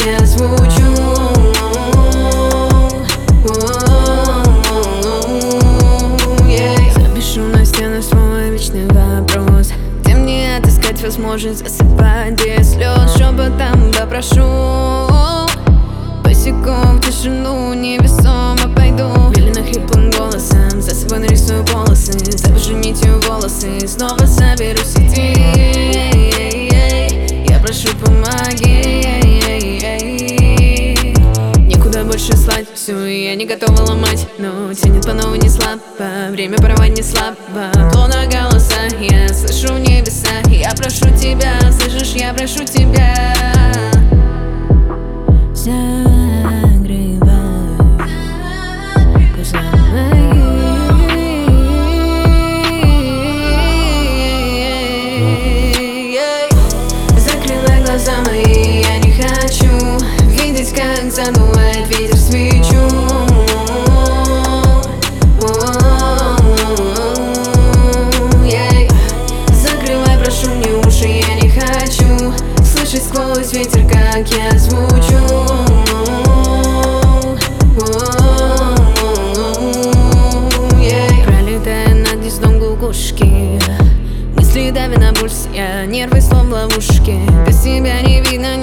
я звучу. Запишу на стену свой вечный вопрос, где мне отыскать возможность засыпать без слез. Шепотом попрошу, босиком в тишину невесомо пойду. Велено хриплым голосом, за собой нарисую полосы, запишу нитью волосы, снова соберу сети. Я прошу, помоги. Некуда больше слать всю, я не готова ломать, но тянет по новой не слабо, время порвать не слабо. Плотно голоса я слышу в небеса, я прошу тебя, слышишь, я прошу тебя. Закрывай глаза мои, я не хочу видеть, как задувает ветер свечу. Закрывай, прошу, мне уши, я не хочу слышать сквозь ветер, как я звучу. Пролетая над гнездом кукушки, мысли давят на пульс, я нервы словно в ловушке. Без тебя не видно